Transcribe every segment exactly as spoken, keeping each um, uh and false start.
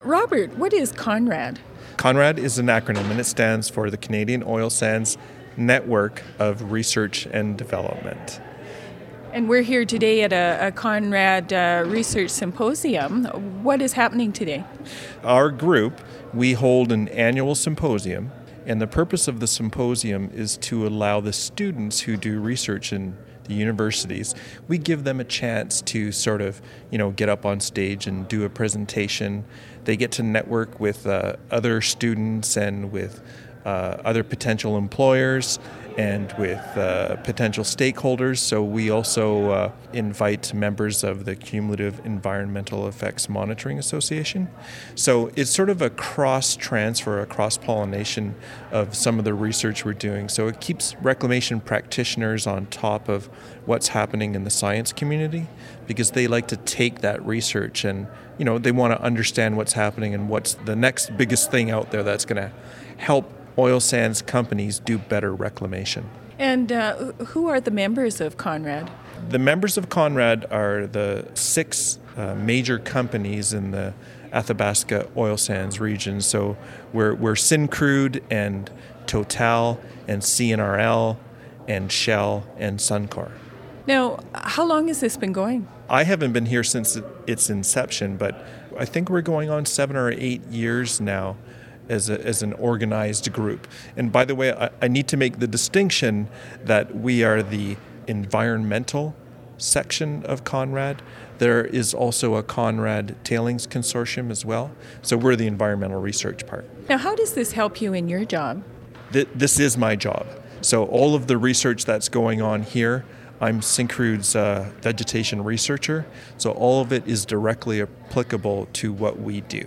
Robert, what is CONRAD? CONRAD is an acronym, and it stands for the Canadian Oil Sands Network of Research and Development. And we're here today at a, a CONRAD uh, Research Symposium. What is happening today? Our group, we hold an annual symposium, and the purpose of the symposium is to allow the students who do research in the universities, we give them a chance to sort of, you know, get up on stage and do a presentation. They get to network with uh, other students and with uh, other potential employers and with uh, potential stakeholders. So we also uh, invite members of the Cumulative Environmental Effects Monitoring Association. So it's sort of a cross-transfer, a cross-pollination of some of the research we're doing. So it keeps reclamation practitioners on top of what's happening in the science community, because they like to take that research and, you know, they want to understand what's happening and what's the next biggest thing out there that's going to help oil sands companies do better reclamation. And uh, who are the members of CONRAD? The members of CONRAD are the six uh, major companies in the Athabasca oil sands region. So we're, we're Syncrude and Total and C N R L and Shell and Suncor. Now, how long has this been going? I haven't been here since its inception, but I think we're going on seven or eight years now as a, as an organized group. And by the way, I, I need to make the distinction that we are the environmental section of CONRAD. There is also a CONRAD Tailings Consortium as well. So we're the environmental research part. Now, how does this help you in your job? Th- this is my job. So all of the research that's going on here, I'm Syncrude's uh, vegetation researcher, so all of it is directly applicable to what we do.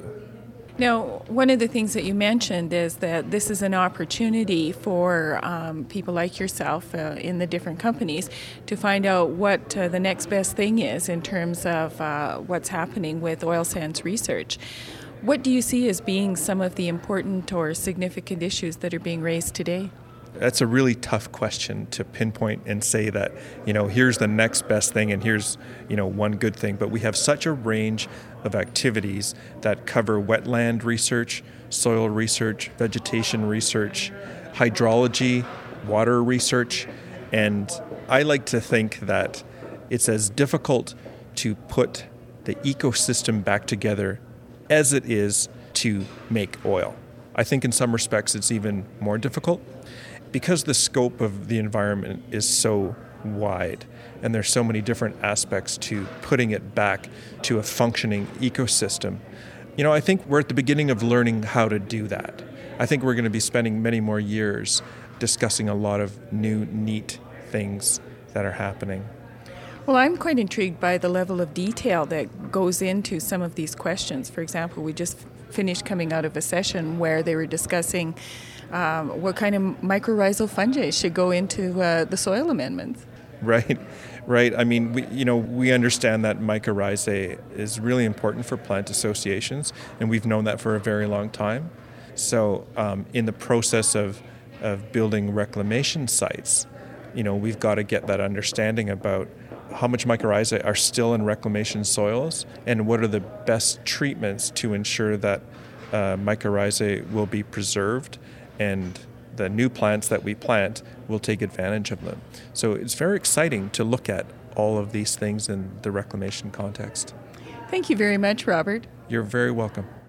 Now, one of the things that you mentioned is that this is an opportunity for um, people like yourself uh, in the different companies to find out what uh, the next best thing is in terms of uh, what's happening with oil sands research. What do you see as being some of the important or significant issues that are being raised today? That's a really tough question to pinpoint and say that, you know, here's the next best thing and here's, you know, one good thing. But we have such a range of activities that cover wetland research, soil research, vegetation research, hydrology, water research. And I like to think that it's as difficult to put the ecosystem back together as it is to make oil. I think in some respects it's even more difficult, because the scope of the environment is so wide and there's so many different aspects to putting it back to a functioning ecosystem. You know, I think we're at the beginning of learning how to do that. I think we're going to be spending many more years discussing a lot of new, neat things that are happening. Well, I'm quite intrigued by the level of detail that goes into some of these questions. For example, we just finished coming out of a session where they were discussing um, what kind of mycorrhizal fungi should go into uh, the soil amendments. Right, right. I mean, we, you know, we understand that mycorrhizae is really important for plant associations, and we've known that for a very long time. So um, in the process of, of building reclamation sites, you know, we've got to get that understanding about how much mycorrhizae are still in reclamation soils and what are the best treatments to ensure that uh, mycorrhizae will be preserved and the new plants that we plant will take advantage of them. So it's very exciting to look at all of these things in the reclamation context. Thank you very much, Robert. You're very welcome.